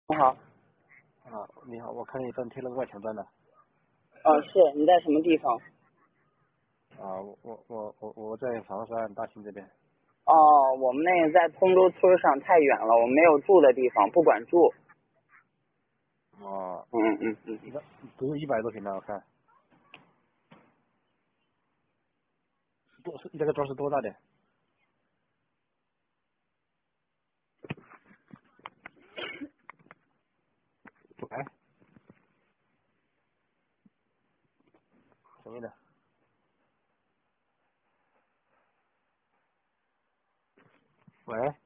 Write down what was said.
你好。 你好，我看你正贴了个外墙砖呢。 是你在什么地方？ 我在房山大兴这边。 哦，我们那个在通州村上太远了，我们没有住的地方，不管住。 哦， 嗯。 一般不用100多平的，我看这个砖是多大的？喂，什么的？喂。